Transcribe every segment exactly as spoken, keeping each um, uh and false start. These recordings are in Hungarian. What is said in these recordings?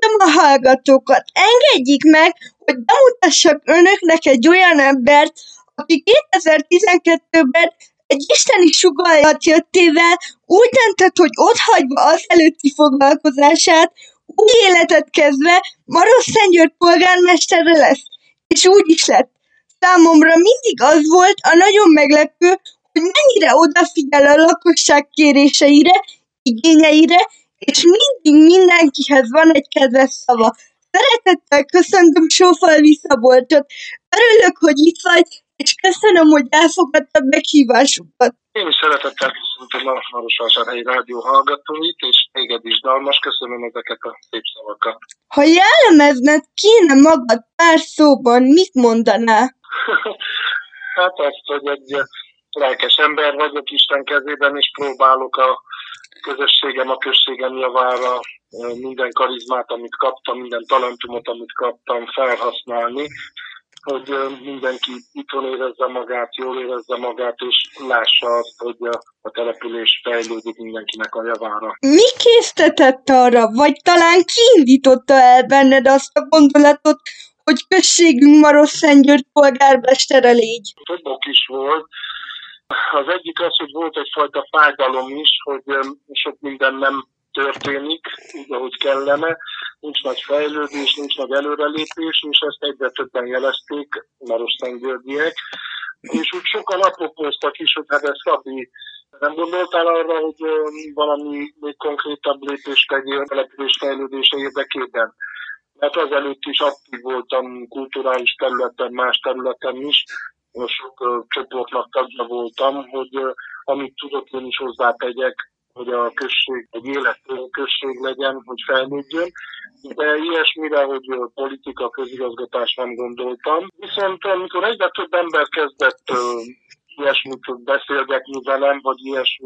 Kérem a hallgatókat, engedjék meg, hogy bemutassak önöknek egy olyan embert, aki kétezer-tizenkettőben egy isteni sugallati jöttével úgy döntött, hogy otthagyva az előtti foglalkozását, új életet kezdve Marosszentgyörgy polgármestere lesz. És úgy is lett. Számomra mindig az volt a nagyon meglepő, hogy mennyire odafigyel a lakosság kéréseire, igényeire, és mindig mindenkihez van egy kedves szava. Szeretettel köszöntöm Sófalvi Szabolcsot. Örülök, hogy itt vagy, és köszönöm, hogy elfogadtad meghívásunkat. Én is szeretettel köszöntöm a Marosvásárhelyi Rádió hallgatóit, és téged is, Dalmas, köszönöm ezeket a szép szavakat. Ha jellemezned kéne magad pár szóban, mit mondanál? Hát azt, hogy egy lelkes ember vagyok Isten kezében, és próbálok a közösségem, a községem javára minden karizmát, amit kaptam, minden talentumot, amit kaptam, felhasználni, hogy mindenki itthon érezze magát, jól érezze magát, és lássa azt, hogy a, a település fejlődik mindenkinek a javára. Mi késztetett arra, vagy talán kiindította el benned azt a gondolatot, hogy községünk Marosszentgyörgy polgármestere légy? Több ok is volt. Az egyik az, hogy volt egyfajta fájdalom is, hogy sok minden nem történik, úgy, ahogy kellene, nincs nagy fejlődés, nincs nagy előrelépés, és ezt egyre többen jelezték marosszentgyörgyiek, és úgy sokan apropóztak is, hogy hát ez Szabi, nem gondoltál arra, hogy valami még konkrétabb lépést tegyél a település fejlődése érdekében? Mert azelőtt is aktív voltam kulturális területen, más területen is, sok uh, csoportnak tagja voltam, hogy uh, amit tudok, én is hozzátegyek, hogy a község egy élető község legyen, hogy fejlődjön. De ilyesmire, hogy uh, politika, közigazgatás nem gondoltam. Viszont amikor egyre több ember kezdett uh, ilyesmit beszélgetni velem, vagy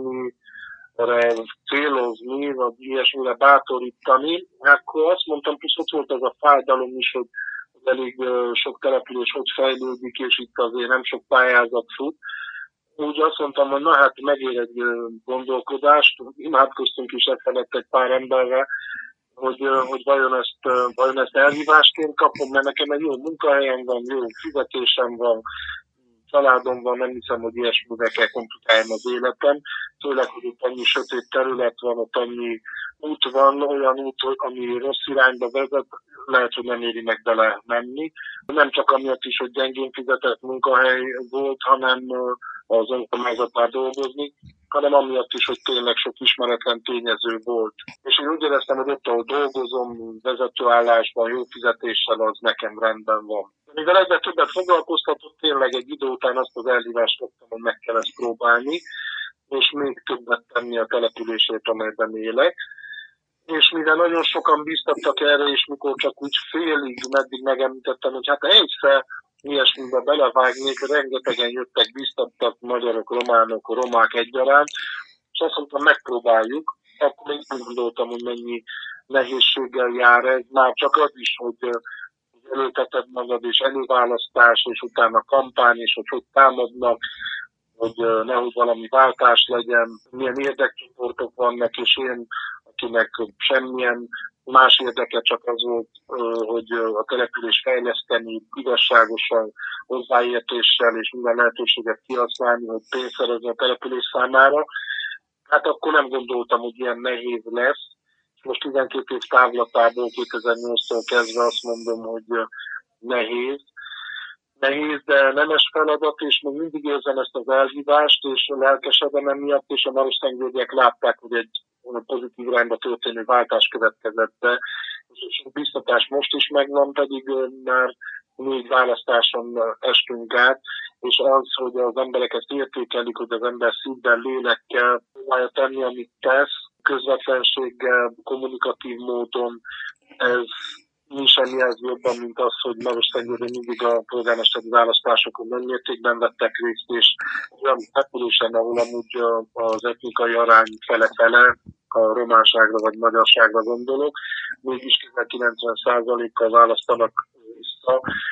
ilyesmire célozni, vagy ilyesmire bátorítani, akkor azt mondtam, plusz ott volt ez a fájdalom is, hogy elég sok település hogy fejlődik, és itt azért nem sok pályázat fut. Úgy azt mondtam, hogy na hát megér egy gondolkodást, imádkoztunk is e felett egy pár emberre, hogy, hogy vajon, ezt, vajon ezt elhívásként kapom, mert nekem egy jó munkahelyem van, jó fizetésem van, családom van, nem hiszem, hogy ilyesmivel kell komplikáljam az életem. Főleg, hogy ott annyi sötét terület van, ott annyi út van, olyan út, ami rossz irányba vezet, lehet, hogy nem éri meg bele menni. Nem csak amiatt is, hogy gyengén fizetett munkahely volt, hanem az önkormányzatnál dolgozni, hanem amiatt is, hogy tényleg sok ismeretlen tényező volt. És én úgy éreztem, hogy ott, ahol dolgozom, vezetőállásban, jó fizetéssel, az nekem rendben van. Mivel egyre többet foglalkoztatott, tényleg egy idő után azt az elhívást kaptam, hogy meg kell ezt próbálni, és még többet tenni a településért, amelyben élek. És mivel nagyon sokan bíztattak erre, és mikor csak úgy félig, meddig megemlítettem, hogy hát egyszer ilyesmibe belevágnék, rengetegen jöttek, bíztattak magyarok, románok, romák egyaránt, és azt mondtam, megpróbáljuk. Akkor még nem gondoltam, hogy mennyi nehézséggel jár ez, már csak az is, hogy előteted magad, és előválasztás, és utána kampány, és hogy hogy támadnak, hogy nehogy valami váltás legyen, milyen érdekcsoportok vannak, és én, akinek semmilyen más érdeke, csak az volt, hogy a település fejleszteni igazságosan, hozzáértéssel, és minden lehetőséget kihasználni, hogy pénzt szerezni a település számára. Hát akkor nem gondoltam, hogy ilyen nehéz lesz. Most tizenkét év távlatából kétezer-nyolctól kezdve azt mondom, hogy nehéz. Nehéz, de nemes feladat, és még mindig érzem ezt az elhívást, és lelkesedem emiatt, és a marosszentgyörgyiek látták, hogy egy pozitív irányba történő váltás következett be. És a biztatás most is megvan, pedig már négy választáson estünk át, és az, hogy az emberek ezt értékelik, hogy az ember szívben, lélekkel próbálja tenni, amit tesz, közvetlenséggel, kommunikatív módon, ez nincs semmihez jobban, mint az, hogy Marosszentgyörgyön mindig a polgármesteri választásokon nagy mértékben vettek részt, és olyan településen, ahol amúgy az etnikai arány fele-fele, a románságra vagy magyarságra gondolok, mégis kilencven százalékkal választanak vissza,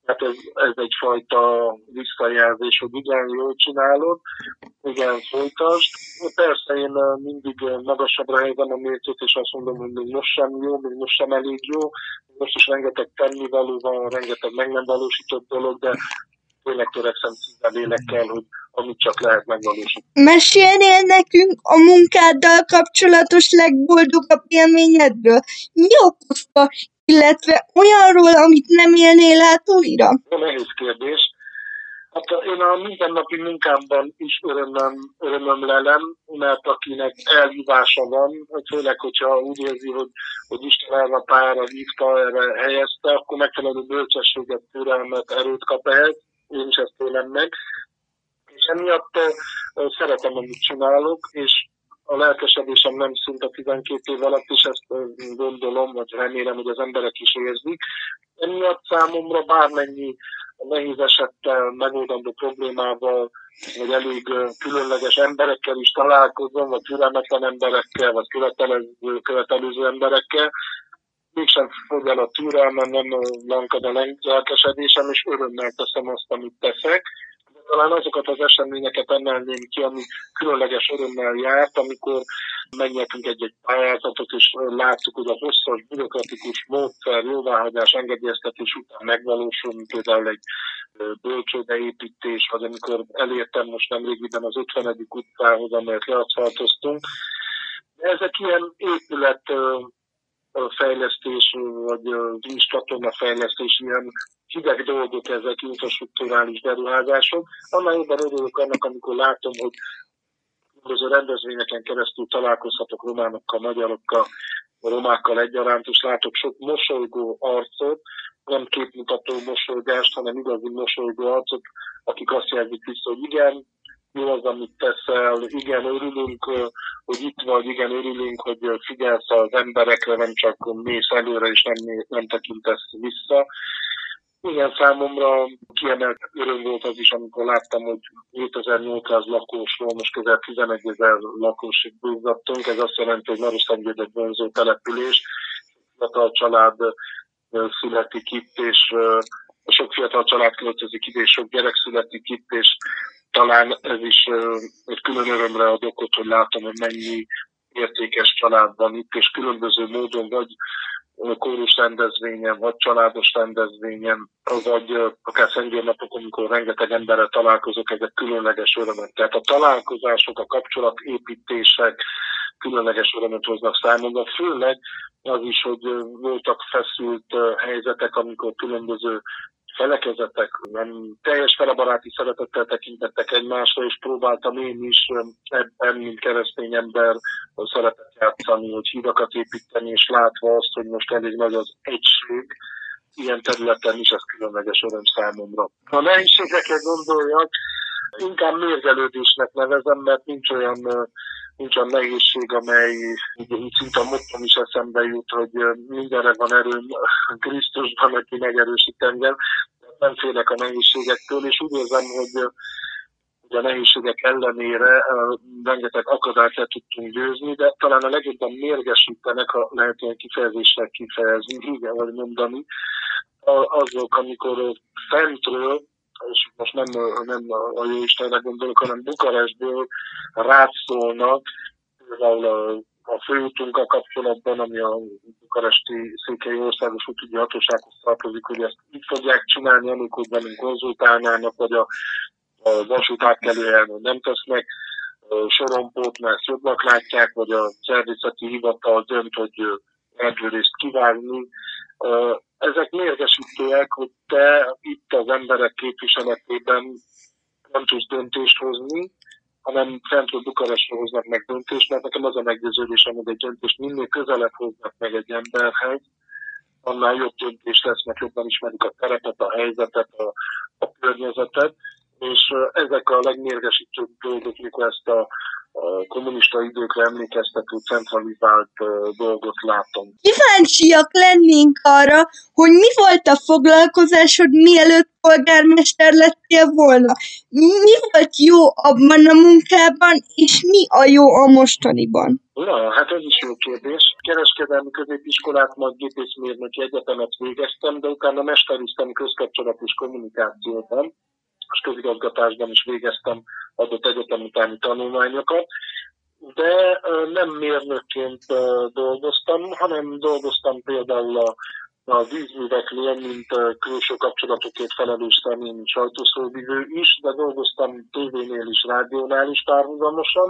Hát ez, ez egyfajta visszajelzés, hogy igen, jól csinálod, igen, folytasd. Persze én mindig magasabbra helyezem a mércét, és azt mondom, hogy még most sem jó, még most sem elég jó. Most is rengeteg tennivaló van, rengeteg meg nem valósított dolog, de tényleg törekszem szinte lélekkel, hogy amit csak lehet megvalósítani. Mesélnél nekünk a munkáddal kapcsolatos legboldogabb élményedről? Mi okozta, illetve olyanról, amit nem élnél át újra? Nehéz kérdés. Hát én a mindennapi munkámban is örömöm, örömöm lelem, mert akinek elhívása van, főleg, hogyha úgy érzi, hogy, hogy Isten erre a pályára hívta, erre helyezte, akkor megfelelő bölcsességet, türelmet, erőt kap ehhez. Én is ezt élem meg. És emiatt uh, szeretem, amit csinálok, és a lelkesedésem nem szűnt a tizenkét év alatt, és ezt uh, gondolom, vagy remélem, hogy az emberek is érzik. Emiatt számomra bármennyi nehéz esettel, megoldandó problémával, vagy elég uh, különleges emberekkel is találkozom, vagy türelmetlen emberekkel, vagy követelő, követelőző emberekkel, mégsem fogy el a türelmem, nem lankad a lelkesedésem, és örömmel teszem azt, amit teszek. De talán azokat az eseményeket emelném ki, ami különleges örömmel járt, amikor megnyertünk egy-egy pályázatot, és láttuk, hogy a hosszas, bürokratikus módszer, jóváhagyás, engedélyeztetés után megvalósul, mint például egy bölcsődeépítés, vagy amikor elértem most nemrégiben az ötvenedik utcához, amelyet leaszfaltoztunk. Ezek ilyen épület fejlesztés, vagy vízcsatorna fejlesztés, ilyen hideg dolgok, ezek infrastrukturális beruházások. Annál jobban örülök annak, amikor látom, hogy az rendezvényeken keresztül találkozhatok románokkal, magyarokkal, romákkal egyaránt, és látok sok mosolygó arcot, nem képmutató mosolygást, hanem igazi mosolygó arcot, akik azt jelzik vissza, hogy igen, jó az, amit teszel, igen, örülünk, hogy itt vagy, igen, örülünk, hogy figyelsz az emberekre, nem csak mész előre, és nem, nem tekintesz vissza. Igen, számomra kiemelt öröm volt az is, amikor láttam, hogy hétezer-nyolcszáz lakósról most közel tizenegyezer lakosig búzzattunk. Ez azt jelenti, hogy Maroslandgyörgy egy vonzó település. Fiatal család születik itt, és sok fiatal család költözik ide, és sok gyerek születik itt, és talán ez is egy külön örömre ad okot, hogy látom, hogy mennyi értékes család van itt, és különböző módon, vagy kórus rendezvényen, vagy családos rendezvényen, vagy akár szentgyörnapokon, amikor rengeteg emberrel találkozok, ezek különleges örömök. Tehát a találkozások, a kapcsolatépítések különleges örömöt hoznak számomra, főleg az is, hogy voltak feszült helyzetek, amikor különböző felekezetek nem teljes felebaráti szeretettel tekintettek egymásra, és próbáltam én is ebben, mint keresztény ember szeretet játszani, hogy hídakat építeni, és látva azt, hogy most elég nagy az egység, ilyen területen is ez különleges öröm számomra. Ha nehézségekre gondoljak, inkább mérgelődésnek nevezem, mert nincs olyan nincs olyan nehézség, amely úgy szinte a mottom is eszembe jut, hogy mindenre van erőm Krisztusban, aki megerősít engem. Nem félek a nehézségektől, és úgy érzem, hogy a nehézségek ellenére rengeteg akadályt le tudtunk győzni, de talán a legjobban mérgesítenek, ha lehet olyan kifejezéssel kifejezni, igen, vagy mondani, azok, amikor fentről, és most nem, nem a Jóistenre gondolok, hanem Bukarestből rátszólnak, például a, a főútunkkal kapcsolatban, ami a bukaresti Székely Országos Útügyi Hatósághoz tartozik, hogy ezt így fogják csinálni, amikor velünk konzultálnának, vagy a, a vasút átkelőhelyen nem tesznek sorompót, mert jobbak látják, vagy a szervezeti hivatal dönt, hogy erdőrészt kivágni. Ezek mérgesítőek, hogy te itt az emberek képviseletében nem tudsz döntést hozni, hanem fentről Bukarestre hoznak meg döntést, mert nekem az a meggyőződésem, hogy egy döntést minél közelebb hoznak meg egy emberhez, annál jobb döntés lesz, mert jobban ismerik a terepet, a helyzetet, a, a környezetet, és ezek a legmérgesítőbb dolgok, mikor ezt a, a kommunista időkre emlékeztető centralizált dolgot látom. Kíváncsiak lennénk arra, hogy mi volt a foglalkozásod, mielőtt polgármester lettél volna. Mi volt jó abban a munkában, és mi a jó a mostaniban? Na, hát ez is jó kérdés. Kereskedelmi középiskolát, majd gépészmérnöki egyetemet végeztem, de utána mesteriztem közkapcsolat és kommunikációban, és közigazgatásban is végeztem adott egyetem utáni tanulmányokat, de nem mérnökként dolgoztam, hanem dolgoztam például a, a vízműveknél, mint külső kapcsolatokért felelős személy, mint sajtószóvivő is, de dolgoztam tévénél is, rádiónál is párhuzamosan,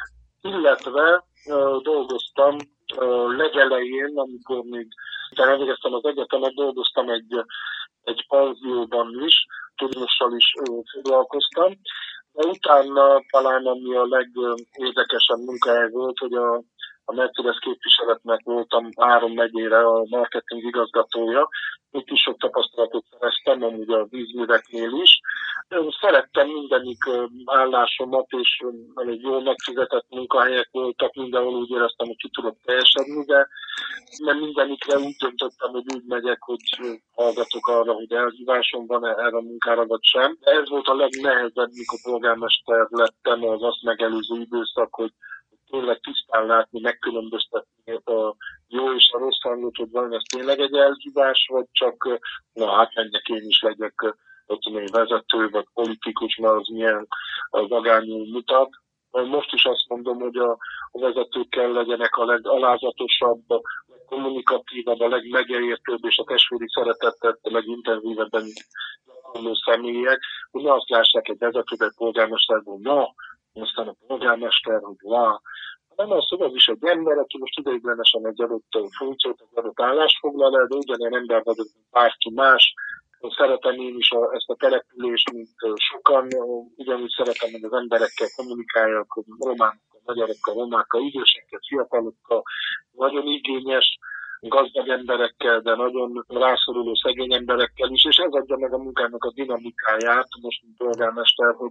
illetve uh, dolgoztam uh, legelején, amikor még utána elvégeztem az egyetemet, dolgoztam egy, egy panzióban is, turizmussal is uh, foglalkoztam, de utána talán ami a legérdekesebb munkahely volt, hogy a, a Mercedes képviseletnek voltam három megyére a marketing igazgatója. Itt is sok tapasztalatot szereztem, amúgy a vízműveknél is. Szerettem mindenik állásomat, és elég jól megfizetett munkahelyek voltak, mindenhol úgy éreztem, hogy ki tudok teljesedni, de nem mindenikre úgy döntöttem, hogy úgy megyek, hogy hallgatok arra, hogy elhívásom van erre a munkára, vagy sem. De ez volt a legnehezebb, mikor polgármester lettem, az azt megelőző időszak, hogy tényleg tisztán látni, megkülönböztetni a jó és a rossz hangot, hogy van ez tényleg egy elhívás, vagy csak, na hát menjek én is legyek egy vezető, vagy politikus, mert az milyen vagányul mutat. Most is azt mondom, hogy a, a vezetőkkel legyenek a legalázatosabb, a legkommunikatívabb, a legmegértőbb és a testvéri szeretettet a legintenzívebben gyakorló személyek, hogy ne azt lássák egy vezetőt, polgármester, hogy na, aztán a polgármester, hogy vá. Nem az, hogy az is egy ember, aki most ideiglenesen egy adott funkciót, egy adott állást foglal el, de ugyanilyen ember vagyok, mint bárki más. Szeretem én is a, ezt a települést, mint sokan, ugyanúgy szeretem, hogy az emberekkel kommunikáljak, románokkal, magyarokkal, romákkal, idősekkel, fiatalokkal, nagyon igényes, gazdag emberekkel, de nagyon rászoruló szegény emberekkel is, és ez adja meg a munkának a dinamikáját, most mint polgármester, hogy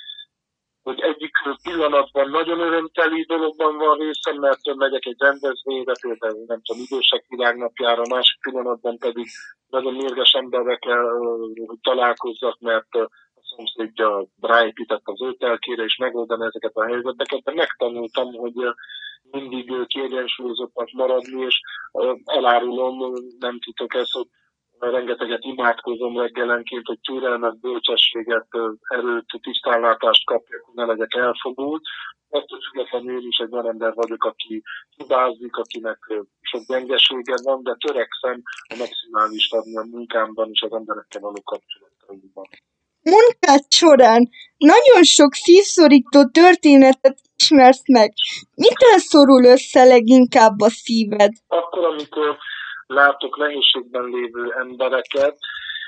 hogy egyik pillanatban nagyon örömteli dologban van részem, mert megyek egy rendezvényre, például nem tudom, idősek világnapjára, másik pillanatban pedig nagyon mérges emberekkel hogy találkozzak, mert a szomszédja ráépített az ételkére, és megoldani ezeket a helyzeteket, de megtanultam, hogy mindig kiegyensúlyozottnak maradni, és elárulom, nem titok ezt, hogy rengeteget imádkozom reggelenként, hogy türelmet, bölcsességet, erőt, tisztánlátást kapjak, hogy ne legyek elfogult. Ettől függetlenül én is egy olyan ember vagyok, aki hibázik, akinek sok gyengesége van, de törekszem a maximális adni a munkámban és az emberekkel való kapcsolataiban. Munkád során nagyon sok szívszorító történetet ismersz meg. Mitől szorul össze leginkább a szíved? Akkor, amikor látok nehézségben lévő embereket,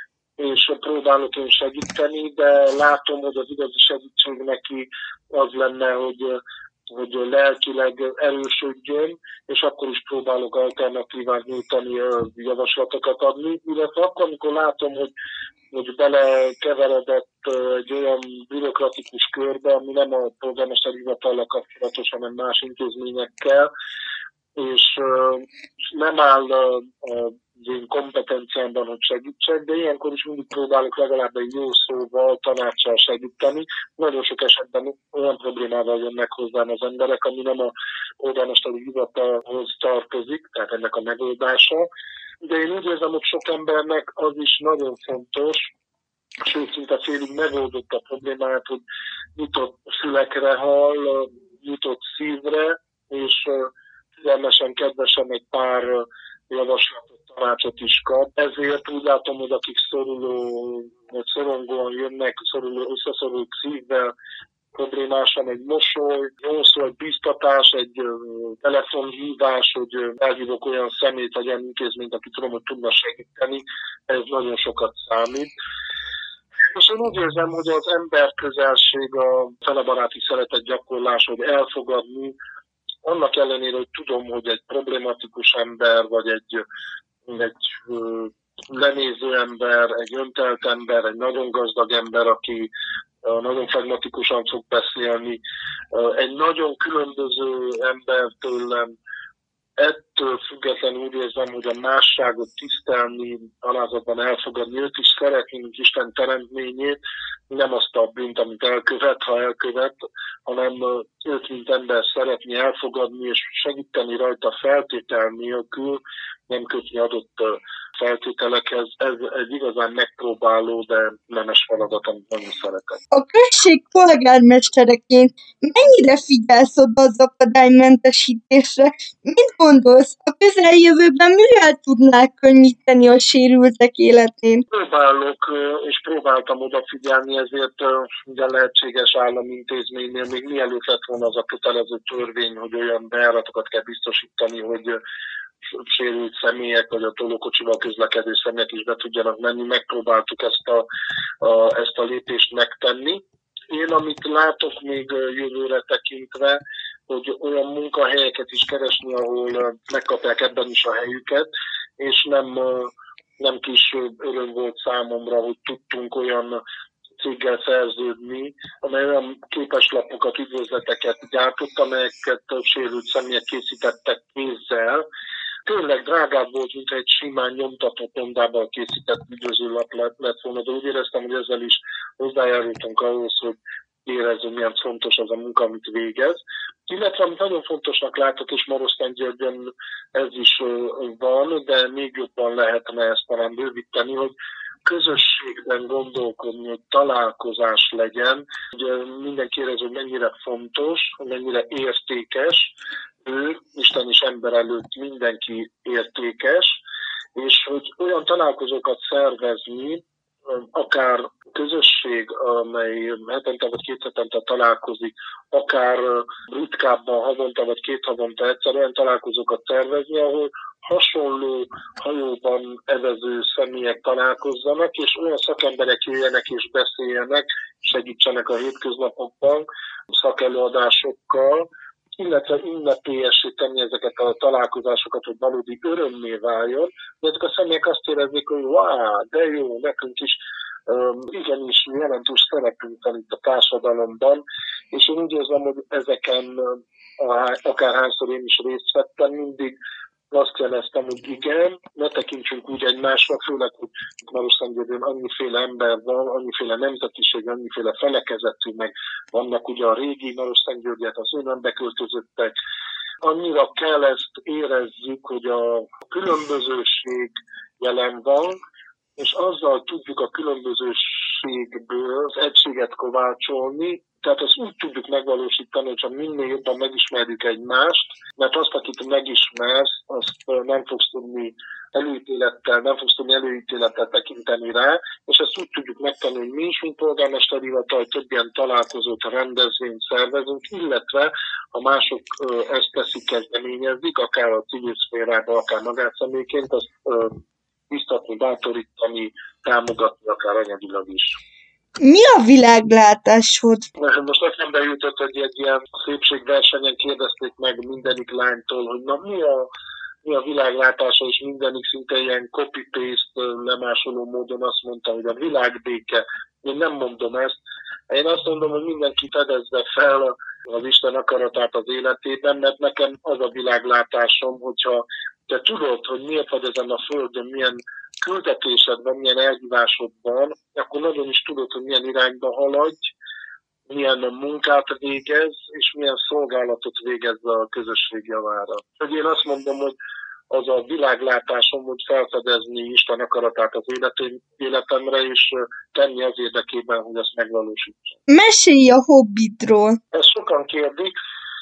és próbálok én segíteni, de látom, hogy az igazi segítség neki az lenne, hogy, hogy lelkileg erősödjön, és akkor is próbálok alternatívát nyújtani, javaslatokat adni, illetve akkor, amikor látom, hogy, hogy belekeveredett egy olyan bürokratikus körbe, ami nem a polgármester hivatallal kapcsolatos, hanem más intézményekkel, és uh, nem áll uh, uh, én kompetenciámban, hogy segítsek, de ilyenkor is mindig próbálok legalább egy jó szóval, tanácssal segíteni. Nagyon sok esetben olyan problémával jönnek hozzám az emberek, ami nem a polgármesteri hivatalhoz tartozik, tehát ennek a megoldása. De én úgy érzem, hogy sok embernek az is nagyon fontos, sőt, szinte félig megoldott a problémát, hogy nyitott fülekre hall, nyitott szívre, és uh, figyelmesen, kedvesen egy pár javaslatot, tanácsot is kap. Ezért úgy látom, hogy akik szoruló, vagy szorongóan jönnek, szoruló, összeszorult szívvel, problémásan egy mosoly, jó szó, egy biztatás, egy telefonhívás, hogy elhívok olyan szemét, vagy olyan intézményt, aki tudom, hogy tudna segíteni, ez nagyon sokat számít. És én úgy érzem, hogy az emberközelség, a felebaráti szeretet gyakorlás, hogy elfogadni, annak ellenére, hogy tudom, hogy egy problematikus ember, vagy egy, egy lenéző ember, egy öntelt ember, egy nagyon gazdag ember, aki nagyon pragmatikusan fog beszélni, egy nagyon különböző ember tőlem. Ettől függetlenül úgy érzem, hogy a másságot tisztelni, alázatban elfogadni, őt is szeretni, mint Isten teremtményét, nem azt a bűnt, amit elkövet, ha elkövet, hanem őt, mint ember szeretni, elfogadni és segíteni rajta feltétel nélkül, nem kötni adott feltételekhez. Ez egy igazán megpróbáló, de nemes feladat, amit nagyon szeretek. A község polgármestereként mennyire figyelsz oda az akadálymentesítésre? Mit gondolsz, a közeljövőben mivel tudnák könnyíteni a sérültek életén? Próbálok, és próbáltam odafigyelni, ezért minden lehetséges állami intézménynél még mielőtt lett volna az a kötelező törvény, hogy olyan bejáratokat kell biztosítani, hogy sérült személyek, vagy a tolókocsival közlekedő személyek is be tudjanak menni. Megpróbáltuk ezt a, a, ezt a lépést megtenni. Én, amit látok még jövőre tekintve, hogy olyan munkahelyeket is keresni, ahol megkapják ebben is a helyüket, és nem, nem kis öröm volt számomra, hogy tudtunk olyan céggel szerződni, amely olyan képeslapokat, üdvözleteket gyártott, amelyeket sérült személyek készítettek kézzel. Tényleg drágább volt, mint egy simán nyomtatott nyomdával készített üdvözőlap lett volna, de úgy éreztem, hogy ezzel is hozzájárultunk ahhoz, hogy érezzük, milyen fontos az a munka, amit végez. Illetve, amit nagyon fontosnak látok, és Marosztán-Györgyön ez is van, de még jobban lehetne ezt talán bővíteni, hogy közösségben gondolkodni, hogy találkozás legyen, hogy mindenki érez, hogy mennyire fontos, mennyire értékes, ő, Isten és ember előtt mindenki értékes, és hogy olyan találkozókat szervezni, akár közösség, amely hetente vagy két hetente találkozik, akár ritkábban havonta vagy két havonta egyszer olyan találkozókat szervezni, ahol hasonló hajóban evező személyek találkozzanak, és olyan szakemberek jöjjenek és beszéljenek, segítsenek a hétköznapokban, szakelőadásokkal, illetve ünnepélyessé tenni ezeket a találkozásokat, hogy valódi örömmé váljon, de ezek a személyek azt érezzék, hogy wow, de jó, nekünk is um, igenis jelentős szerepünk van itt a társadalomban, és én úgy érzem, hogy ezeken akárhányszor én is részt vettem, mindig azt jeleztem, hogy igen, ne tekintsünk úgy egymásra, főleg, hogy Marosztán-Györgyön annyiféle ember van, annyiféle nemzetiség, annyiféle felekezetű, meg vannak ugye a régi Marosztán-Györgyek, az önön beköltözöttek. Annyira kell ezt érezzük, hogy a különbözőség jelen van, és azzal tudjuk a különbözőségből az egységet kovácsolni, tehát ezt úgy tudjuk megvalósítani, hogyha minél jobban megismerjük egymást, mert azt, akit megismersz, azt nem fogsz tudni előítélettel, nem fogsz tudni előítélettel tekinteni rá, és ezt úgy tudjuk megtenni, hogy mi is, mint polgármesteri hivatal, több ilyen találkozót, rendezvényt szervezünk, illetve ha mások ezt teszik, kezdeményezik, akár a civil szférában, akár magánszemélyként, azt biztatni, bátorítani, támogatni, akár anyagilag is. Mi a világlátásod? Most eszembe jutott, hogy egy ilyen szépségversenyen kérdezték meg mindenik lánytól, hogy na mi a, mi a világlátása, és mindenik szinte ilyen copy-paste lemásoló módon azt mondta, hogy a világbéke. Én nem mondom ezt. Én azt mondom, hogy mindenki fedezze fel az Isten akaratát az életében, mert nekem az a világlátásom, hogyha te tudod, hogy miért vagy ezen a földön, milyen küldetésed van, milyen elhívásod van, akkor nagyon is tudod, hogy milyen irányba haladj, milyen munkát végez, és milyen szolgálatot végez a közösség javára. Hogy én azt mondom, hogy az a világlátásom, hogy felfedezni Isten akaratát az életem, életemre, és tenni az érdekében, hogy ezt megvalósítsam. Mesélj a hobbidról. Ezt sokan kérdik,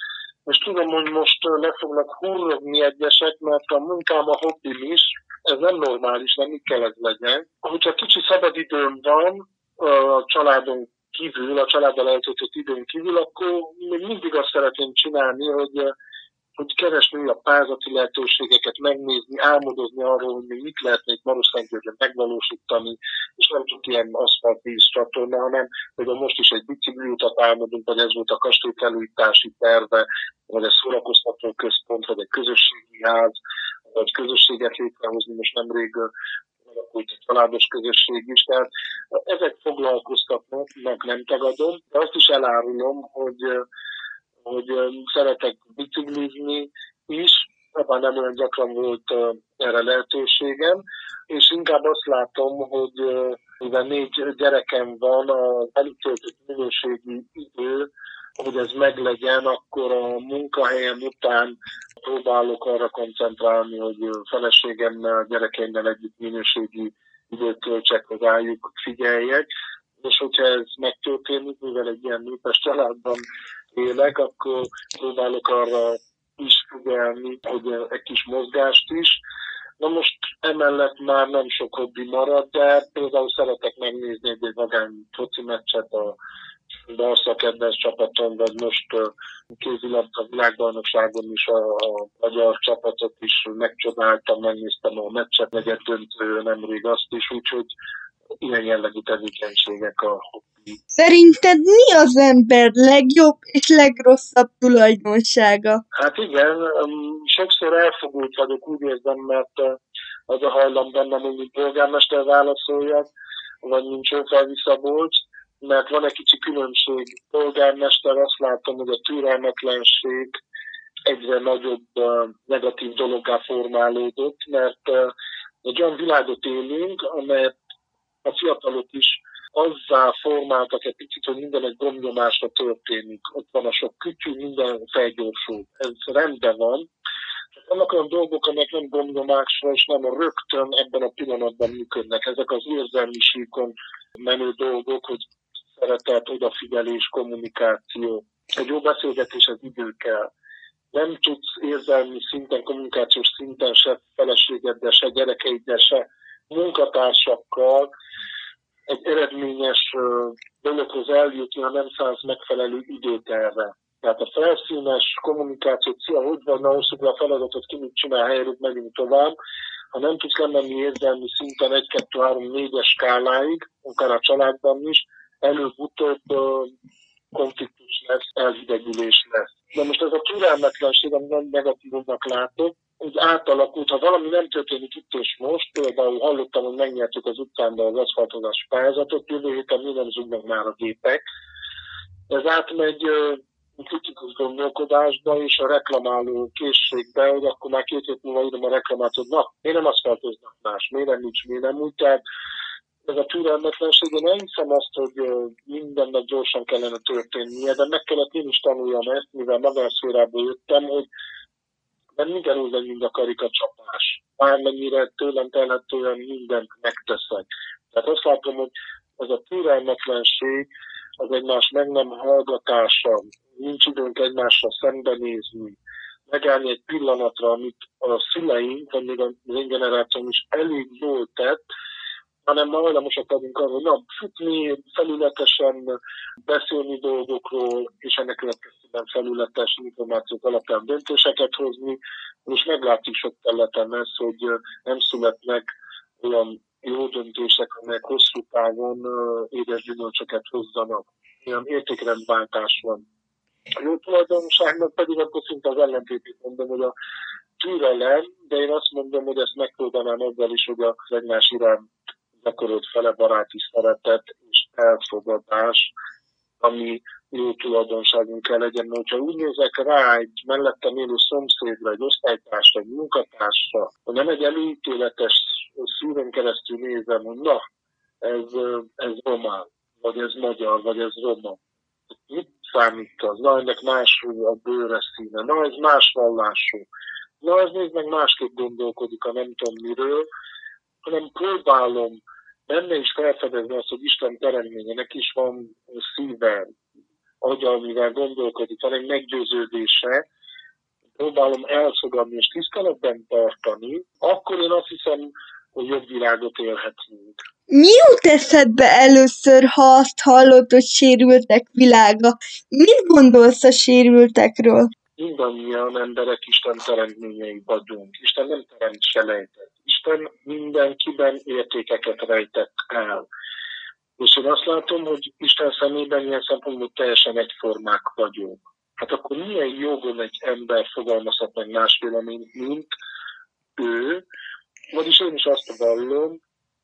és tudom, hogy most le fognak hurrogni egyesek, mert a munkám a hobbim is, ez nem normális, nem így kell ez legyen. Hogyha kicsi szabadidőm van a családon kívül, a családdal eltöltött időn kívül, akkor még mindig azt szeretném csinálni, hogy, hogy keresni a pályázati lehetőségeket, megnézni, álmodozni arról, hogy még mit lehetne itt Marosztán-Györgyön megvalósítani, és nem csak ilyen aszfaltvíz csatorna, hanem például most is egy bicikliutat álmodunk, vagy ez volt a kastély felújítási terve, vagy egy szórakoztató központ, vagy egy közösségi ház, vagy közösséget létrehozni. Most nemrég alakult a családos közösség is, tehát ezek foglalkoztatnak, meg nem tagadom, de azt is elárulom, hogy, hogy szeretek biciklizni is, abban nem olyan gyakran volt erre lehetőségem, és inkább azt látom, hogy mivel négy gyerekem van, az elítéltett minőségi idő, hogy ez meglegyen, akkor a munkahelyem után próbálok arra koncentrálni, hogy feleségemmel, gyerekeimmel együtt minőségi időt töltsek, hozzájuk figyeljek, és hogyha ez megtörténik, mivel egy ilyen népes családban élek, akkor próbálok arra is figyelni, hogy egy kis mozgást is. Na most emellett már nem sok hobbi marad, de például szeretek megnézni egy vagány foci meccset a Barca kedvenc csapaton, vagy most kézilabda világbajnokságon is a, a magyar csapatot is megcsodáltam, megnéztem a meccset, negyed döntő nemrég azt is, úgyhogy ilyen jellegű tevékenységek a hobbi. Szerinted mi az ember legjobb és legrosszabb tulajdonsága? Hát igen, sokszor elfogult vagyok, úgy érzem, mert az a hajlam bennem, hogy mint polgármester válaszoljak, vagy mint Sófalvi Szabolcs, mert van egy kicsi különbség. Polgármester, azt látom, hogy a türelmetlenség egyre nagyobb negatív dologgá formálódott, mert egy olyan világot élünk, amelyet a fiatalok is azzá formáltak egy picit, hogy minden egy gombnyomásra történik. Ott van a sok kütyű, minden felgyorsul. Ez rendben van. Vannak olyan dolgok, amelyek nem gombnyomásra, és nem rögtön ebben a pillanatban működnek. Ezek az érzelmi síkon menő dolgok, hogy szeretet, odafigyelés, kommunikáció. Egy jó beszélgetéshez idő kell. Nem tudsz érzelmi szinten, kommunikációs szinten se feleségeddel, se gyerekeiddel, se munkatársakkal egy eredményes dologhoz eljutni, ha nem szánsz megfelelő időt erre. Tehát a felszínes kommunikáció, szia, hogy van, na, hosszuk a feladatot, ki mit csinál, helyről megyünk tovább. Ha nem tudsz lemenni érzelmi szinten egy, kettő, három, négyes skáláig, akár a családban is, előbb-utóbb uh, konfliktus lesz, elhidegülés lesz. De most ez a türelmetlenség, amit nem negatívumnak látok, úgy átalakult, ha valami nem történik itt és most, például hallottam, hogy megnyertük az utcánban az aszfaltozás pályázatot, jövő héten mi nem zúgnak már a gépek. Ez átmegy uh, kritikus gondolkodásba és a reklamáló készségbe, hogy akkor már két hét múlva írom a reklamát, hogy na, miért nem aszfaltoznak más, miért nem nincs, miért nem úgy, tehát ez a türelmetlenség, én nem hiszem azt, hogy mindennek gyorsan kellene történnie, de meg kellett én is tanuljam ezt, mivel magánszférából jöttem, hogy nem minden úgy mind a karikacsapás. Bármennyire tőlem telhetően mindent megteszek. Tehát azt látom, hogy ez a türelmetlenség, az egymás meg nem hallgatása, nincs időnk egymásra szembenézni, megállni egy pillanatra, amit a szüleink, vagy még az én generációm is elég jól tett, hanem ma hajlamosak vagyunk arra, hogy na, futni, felületesen beszélni dolgokról, és ennek következtében felületes információk alapján döntéseket hozni, és meglátjuk sok területen ezt, hogy nem születnek olyan jó döntések, amelyek hosszú távon édes gyümölcsöket hozzanak. Olyan értékrendváltás van. A jó tulajdonságnak pedig akkor szinte az ellentétét mondom, hogy a türelem, de én azt mondom, hogy ezt megoldanám azzal is, hogy az egymás iránt gyakorolt fele baráti szeretet és elfogadás, ami jó tulajdonságunk kell legyen. Mert hogyha úgy nézek rá egy mellettem élő szomszédra, egy osztálytársra, egy munkatársra, hogy nem egy előítéletes szívön keresztül nézem, hogy na, ez, ez román, vagy ez magyar, vagy ez roma. Mit számít az? Na, ennek más a bőre színe, na, ez más vallású. Na, ez nézd meg másképp gondolkodik a nem tudom miről, hanem próbálom benne is felfedezni azt, hogy Isten teremtményének is van szíve, agya, amivel gondolkodik, van egy meggyőződése, próbálom elfogadni és tiszteletben tartani, akkor én azt hiszem, hogy jobb világot élhetünk. Mi jut eszedbe először, ha azt hallod, hogy sérültek világa? Mit gondolsz a sérültekről? Mindannyian emberek Isten teremtményei vagyunk. Isten nem teremt selejtet. Isten mindenkiben értékeket rejtett el. És én azt látom, hogy Isten szemében ilyen szempontból teljesen egyformák vagyunk. Hát akkor milyen jogon egy ember fogalmazhat meg más véleményt, mint ő? Vagyis én is azt vallom,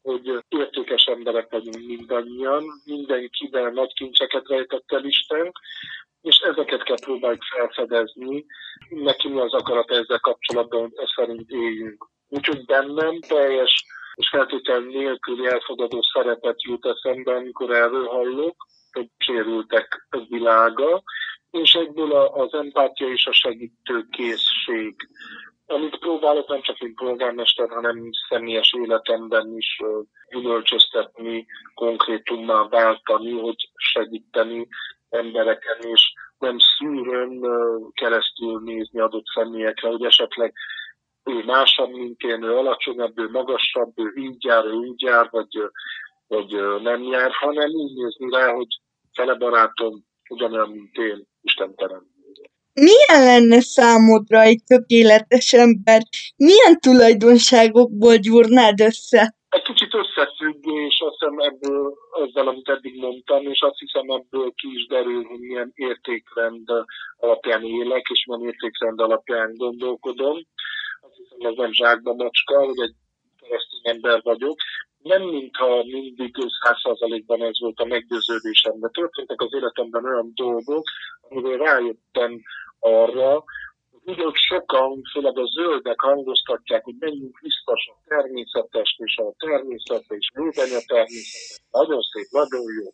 hogy értékes emberek vagyunk mindannyian, mindenkiben nagy kincseket rejtett el Isten, és ezeket kell próbáljuk felfedezni, neki mi az akarat ezzel kapcsolatban, hogy ezt szerint éljünk. Úgyhogy bennem teljes és feltétel nélküli elfogadó szeretet jut eszembe, amikor erről hallok, hogy sérültek a világa, és egyből az empátia és a segítő készség, amit próbálok nem csak mint polgármester, hanem személyes életemben is gyümölcsöztetni, konkrétummá váltani, hogy segíteni embereken, és nem szűrőn keresztül nézni adott személyekre, hogy esetleg ő másabb, mint én, ő alacsonyabb, ő magasabb, ő így jár, ő úgy jár, vagy, vagy nem jár, hanem úgy nézni rá, hogy fele barátom ugyanolyan, mint én, Isten terem. Milyen lenne számodra egy tökéletes ember? Milyen tulajdonságokból gyúrnád össze? Egy kicsit összefügg, és azt hiszem ebből, ezzel, amit eddig mondtam, és azt hiszem ebből ki is derül, hogy milyen értékrend alapján élek, és milyen értékrend alapján gondolkodom. Azt hiszem, ez nem zsákba macska, hogy egy keresztény ember vagyok. Nem mintha mindig száz százalékban ez volt a meggyőződésem, de történtek az életemben olyan dolgok, amivel rájöttem arra, hogy úgy, sokan, főleg a zöldek hangoztatják, hogy menjünk vissza a természetest, és a természetre, és védeni a természetet. Nagyon szép, nagyon jó.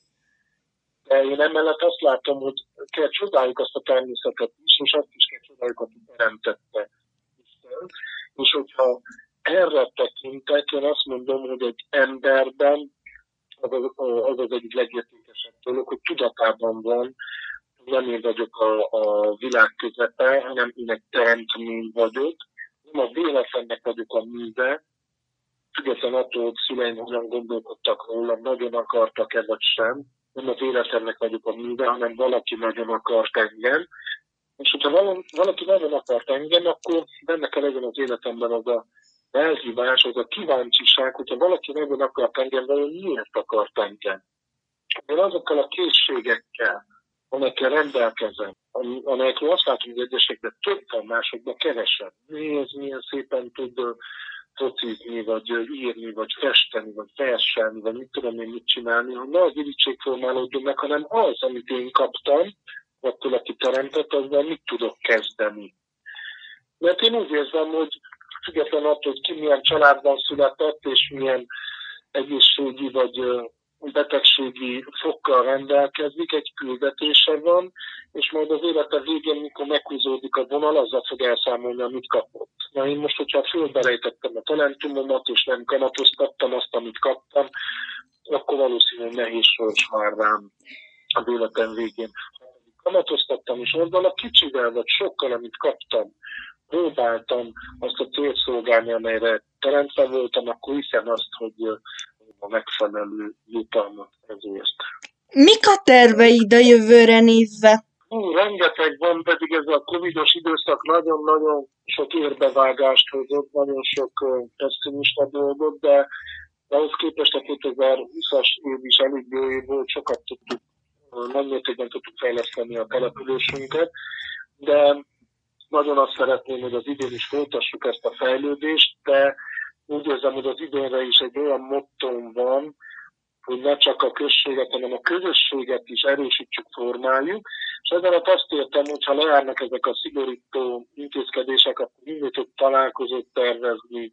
De én emellett azt látom, hogy kell csodáljuk azt a természetet is, és azt is kell csodáljuk, aki teremtette Isten. És hogyha erre tekintek, én azt mondom, hogy egy emberben az az, az, az egyik legértékesebb dolog, hogy tudatában van, nem én vagyok a, a világ közepe, hanem én egy teremtmény vagyok. Nem a véletlennek vagyok a műve, független attól, hogy szüleim hogyan gondolkodtak rólam, nagyon akartak-e vagy sem. Nem a véletlennek vagyok a műve, hanem valaki nagyon akart engem. És hogyha valaki nagyon akart engem, akkor benne kell legyen az életemben az a elhívás, az a kíváncsiság, hogyha valaki nagyon akart engem, vajon miért akart engem. Én azokkal a készségekkel, amelyekkel rendelkezem, amelyekről azt látom, hogy egyesekben több van, másokban kevesebb. Nézd, milyen szépen tud focizni, vagy írni, vagy festeni, vagy verselni, vagy mit tudom én mit csinálni, hogy ne az irigység formálódjon meg, hanem az, amit én kaptam, attól, aki teremtett, azzal mit tudok kezdeni. Mert én úgy érzem, hogy független attól, hogy ki milyen családban született, és milyen egészségi vagy betegségi fokkal rendelkezik, egy küldetése van, és majd az élete végén, mikor meghúzódik a vonal, azzal fog elszámolni, amit kapott. Na én most, hogyha fölberejtettem a talentumomat, és nem kamatoztattam azt, amit kaptam, akkor valószínűleg nehéz sors vár rám az életem végén. Ha kamatoztattam, és azzal a kicsivel, vagy sokkal, amit kaptam, próbáltam azt a célt szolgálni, amelyre teremtve voltam, akkor hiszem azt, hogy a megfelelő jutalmat ezért. Mik a terveid a jövőre nézve? Hú, rengeteg van, pedig ez a covidos időszak nagyon-nagyon sok érbevágást hozott, nagyon sok pessimista dolgot, de ahhoz képest a kétezer-húszas év is elég jó év volt, sokat tudtuk, nagy mértékben tudtuk fejleszteni a településünket, de nagyon azt szeretném, hogy az idén is folytassuk ezt a fejlődést, de úgy érzem, hogy az idénre is egy olyan mottom van, hogy ne csak a községet, hanem a közösséget is erősítsük, formáljuk. És ezzel azt értem, hogy ha lejárnak ezek a szigorító intézkedések, akkor minél több találkozót tervezni,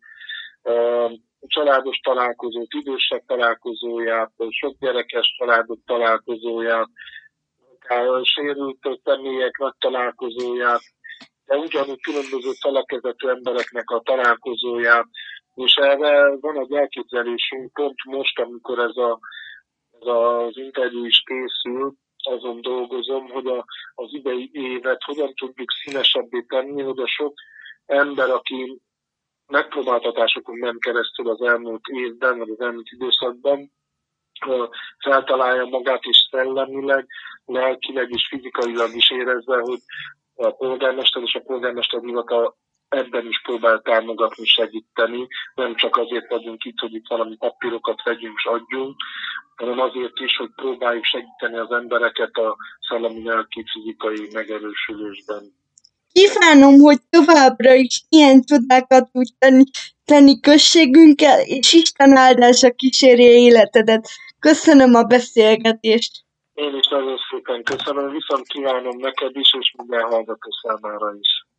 családos találkozót, idősek találkozóját, sok gyerekes családok találkozóját, akár sérült személyek nagy találkozóját, de ugyanúgy különböző felekezetű embereknek a találkozóját, és erre van egy elképzelésünk, pont most, amikor ez, a, ez az interjú is készül, azon dolgozom, hogy a, az idei évet hogyan tudjuk színesebbé tenni, hogy a sok ember, aki megpróbáltatásokon nem keresztül az elmúlt évben, vagy az elmúlt időszakban, feltalálja magát is szellemileg, lelkileg és fizikailag is érezve, hogy a polgármester és a polgármester hivatal ebben is próbál támogatni, segíteni. Nem csak azért vagyunk itt, hogy itt valami papírokat vegyünk és adjunk, hanem azért is, hogy próbáljuk segíteni az embereket a szellemi, lelki, fizikai megerősülésben. Kívánom, hogy továbbra is ilyen csodákat tudj tenni. tenni községünkkel, és Isten áldása kísérje életedet. Köszönöm a beszélgetést. Én is nagyon szépen köszönöm, viszont kívánom neked is, és minden hallgató számára is.